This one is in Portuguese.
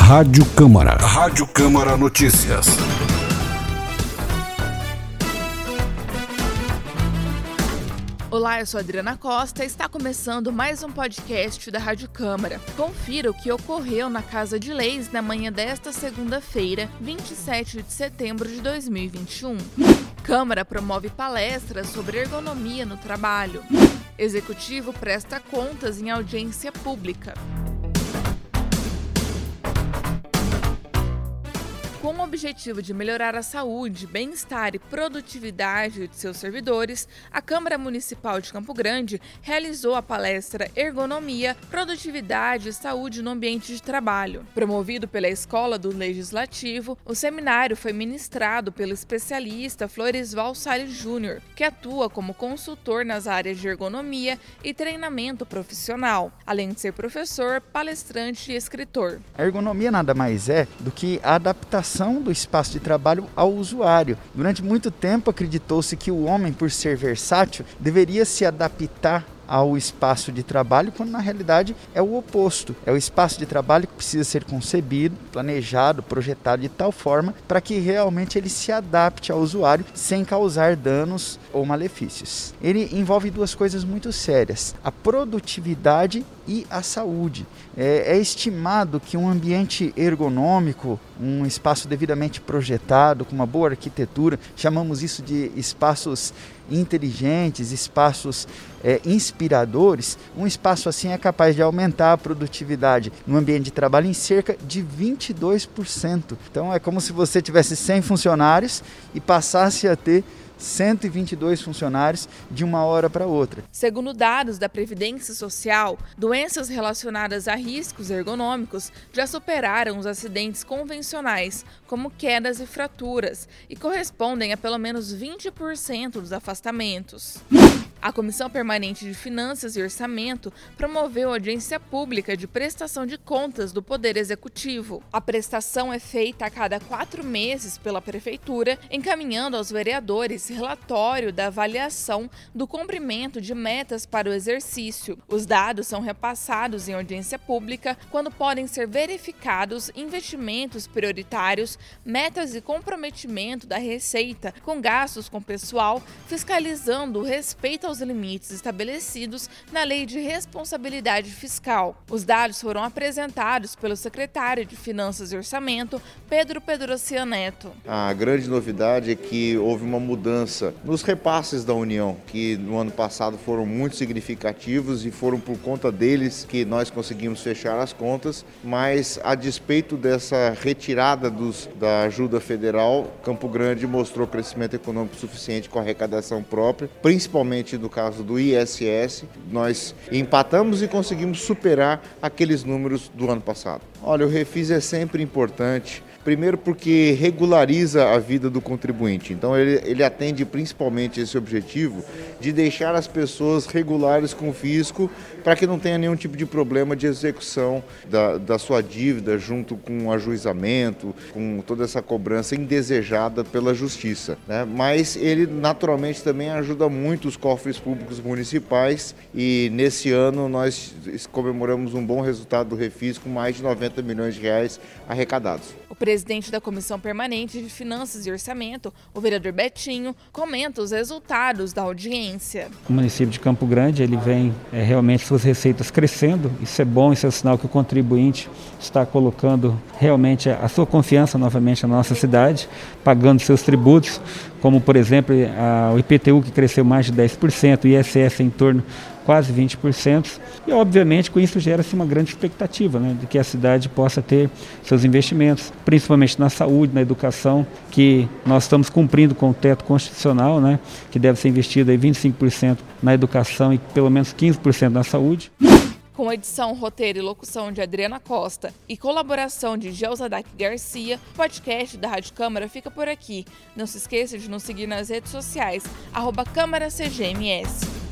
Rádio Câmara. Rádio Câmara Notícias. Olá, eu sou Adriana Costa e está começando mais um podcast da Rádio Câmara. Confira o que ocorreu na Casa de Leis na manhã desta segunda-feira, 27 de setembro de 2021. Câmara promove palestras sobre ergonomia no trabalho. Executivo presta contas em audiência pública. Com o objetivo de melhorar a saúde, bem-estar e produtividade de seus servidores, a Câmara Municipal de Campo Grande realizou a palestra Ergonomia, Produtividade e Saúde no Ambiente de Trabalho. Promovido pela Escola do Legislativo, o seminário foi ministrado pelo especialista Floresval Salles Júnior, que atua como consultor nas áreas de ergonomia e treinamento profissional, além de ser professor, palestrante e escritor. A ergonomia nada mais é do que a adaptação do espaço de trabalho ao usuário. Durante muito tempo acreditou-se que o homem, por ser versátil, deveria se adaptar ao espaço de trabalho, quando na realidade é o oposto. É o espaço de trabalho que precisa ser concebido, planejado, projetado de tal forma para que realmente ele se adapte ao usuário sem causar danos ou malefícios. Ele envolve duas coisas muito sérias: a produtividade e a saúde. É estimado que um ambiente ergonômico, um espaço devidamente projetado, com uma boa arquitetura, chamamos isso de espaços inteligentes, espaços inspiradores, um espaço assim é capaz de aumentar a produtividade no ambiente de trabalho em cerca de 22%. Então é como se você tivesse 100 funcionários e passasse a ter 122 funcionários de uma hora para outra. Segundo dados da Previdência Social, doenças relacionadas a riscos ergonômicos já superaram os acidentes convencionais, como quedas e fraturas, e correspondem a pelo menos 20% dos afastamentos. A Comissão Permanente de Finanças e Orçamento promoveu audiência pública de prestação de contas do Poder Executivo. A prestação é feita a cada 4 meses pela Prefeitura, encaminhando aos vereadores relatório da avaliação do cumprimento de metas para o exercício. Os dados são repassados em audiência pública quando podem ser verificados investimentos prioritários, metas e comprometimento da Receita com gastos com pessoal, fiscalizando o respeito aos limites estabelecidos na Lei de Responsabilidade Fiscal. Os dados foram apresentados pelo secretário de Finanças e Orçamento, Pedro Pedrocian Neto. A grande novidade é que houve uma mudança nos repasses da União, que no ano passado foram muito significativos e foram por conta deles que nós conseguimos fechar as contas, mas a despeito dessa retirada da ajuda federal, Campo Grande mostrou crescimento econômico suficiente com a arrecadação própria, principalmente no caso do ISS, nós empatamos e conseguimos superar aqueles números do ano passado. Olha, o Refis é sempre importante. Primeiro porque regulariza a vida do contribuinte, então ele atende principalmente esse objetivo de deixar as pessoas regulares com o fisco para que não tenha nenhum tipo de problema de execução da sua dívida junto com o ajuizamento, com toda essa cobrança indesejada pela justiça, né? Mas ele naturalmente também ajuda muito os cofres públicos municipais e nesse ano nós comemoramos um bom resultado do Refis com mais de 90 milhões de reais arrecadados. O presidente da Comissão Permanente de Finanças e Orçamento, o vereador Betinho, comenta os resultados da audiência. O município de Campo Grande ele vem realmente suas receitas crescendo. Isso é bom, isso é um sinal que o contribuinte está colocando realmente a sua confiança novamente na nossa cidade, pagando seus tributos, como por exemplo o IPTU que cresceu mais de 10%, o ISS em torno quase 20%, e obviamente com isso gera-se uma grande expectativa, né, de que a cidade possa ter seus investimentos, principalmente na saúde, na educação, que nós estamos cumprindo com o teto constitucional, né, que deve ser investido aí 25% na educação e pelo menos 15% na saúde. Com edição, roteiro e locução de Adriana Costa e colaboração de Gelsadak Garcia, o podcast da Rádio Câmara fica por aqui. Não se esqueça de nos seguir nas redes sociais, @CâmaraCGMS.